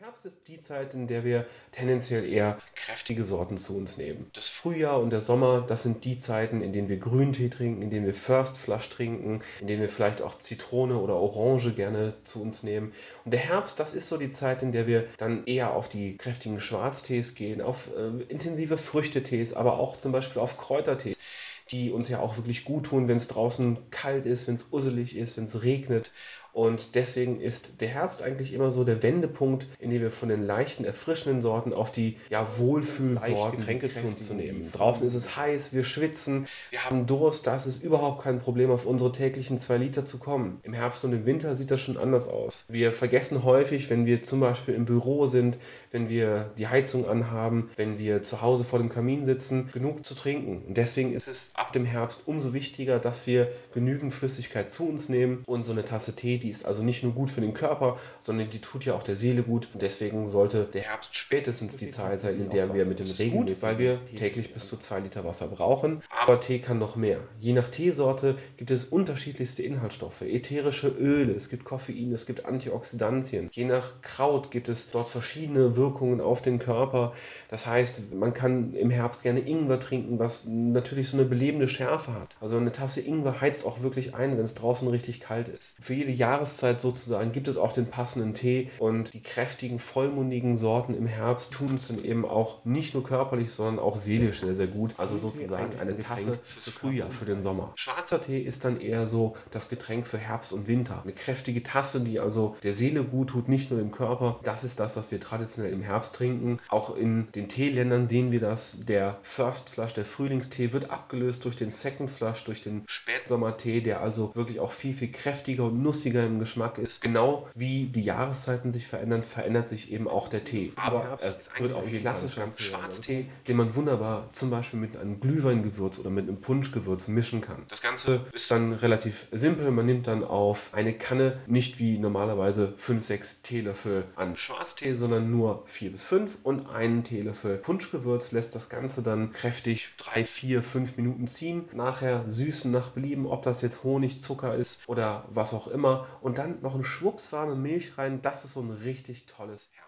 Herbst ist die Zeit, in der wir tendenziell eher kräftige Sorten zu uns nehmen. Das Frühjahr und der Sommer, das sind die Zeiten, in denen wir Grüntee trinken, in denen wir First Flush trinken, in denen wir vielleicht auch Zitrone oder Orange gerne zu uns nehmen. Und der Herbst, das ist so die Zeit, in der wir dann eher auf die kräftigen Schwarztees gehen, auf intensive Früchtetees, aber auch zum Beispiel auf Kräutertees, die uns ja auch wirklich gut tun, wenn es draußen kalt ist, wenn es usselig ist, wenn es regnet. Und deswegen ist der Herbst eigentlich immer so der Wendepunkt, in dem wir von den leichten, erfrischenden Sorten auf die Wohlfühlsorten, Getränke zu uns zu nehmen. Draußen ist es heiß, wir schwitzen, wir haben Durst, da ist es überhaupt kein Problem, auf unsere täglichen 2 Liter zu kommen. Im Herbst und im Winter sieht das schon anders aus. Wir vergessen häufig, wenn wir zum Beispiel im Büro sind, wenn wir die Heizung anhaben, wenn wir zu Hause vor dem Kamin sitzen, genug zu trinken. Und deswegen ist es ab dem Herbst umso wichtiger, dass wir genügend Flüssigkeit zu uns nehmen. Und so eine Tasse Tee, die ist also nicht nur gut für den Körper, sondern die tut ja auch der Seele gut. Und deswegen sollte der Herbst spätestens die Zeit sein, in der wir mit dem Regen, weil wir täglich bis zu 2 Liter Wasser brauchen. Aber Tee kann noch mehr. Je nach Teesorte gibt es unterschiedlichste Inhaltsstoffe, ätherische Öle, es gibt Koffein, es gibt Antioxidantien. Je nach Kraut gibt es dort verschiedene Wirkungen auf den Körper. Das heißt, man kann im Herbst gerne Ingwer trinken, was natürlich so eine belebende Schärfe hat. Also eine Tasse Ingwer heizt auch wirklich ein, wenn es draußen richtig kalt ist. Für jede Jahreszeit sozusagen gibt es auch den passenden Tee, und die kräftigen, vollmundigen Sorten im Herbst tun es dann eben auch nicht nur körperlich, sondern auch seelisch sehr, sehr gut. Also sozusagen eine Tasse fürs Frühjahr, für den Sommer. Schwarzer Tee ist dann eher so das Getränk für Herbst und Winter. Eine kräftige Tasse, die also der Seele gut tut, nicht nur dem Körper. Das ist das, was wir traditionell im Herbst trinken. Auch in den Teeländern sehen wir das. Der First Flush, der Frühlingstee, wird abgelöst durch den Second Flush, durch den Spätsommertee, der also wirklich auch viel, viel kräftiger und nussiger im Geschmack ist. Genau wie die Jahreszeiten sich verändern, verändert sich eben auch der Tee. Aber er wird auf jeden klassischer Schwarztee, den man wunderbar zum Beispiel mit einem Glühweingewürz oder mit einem Punschgewürz mischen kann. Das Ganze ist dann relativ simpel. Man nimmt dann auf eine Kanne nicht wie normalerweise 5, 6 Teelöffel an Schwarztee, sondern nur 4 bis 5 und einen Teelöffel Punschgewürz, lässt das Ganze dann kräftig 3, 4, 5 Minuten ziehen. Nachher süßen nach Belieben, ob das jetzt Honig, Zucker ist oder was auch immer. Und dann noch ein Schwupps warme Milch rein. Das ist so ein richtig tolles Herbst.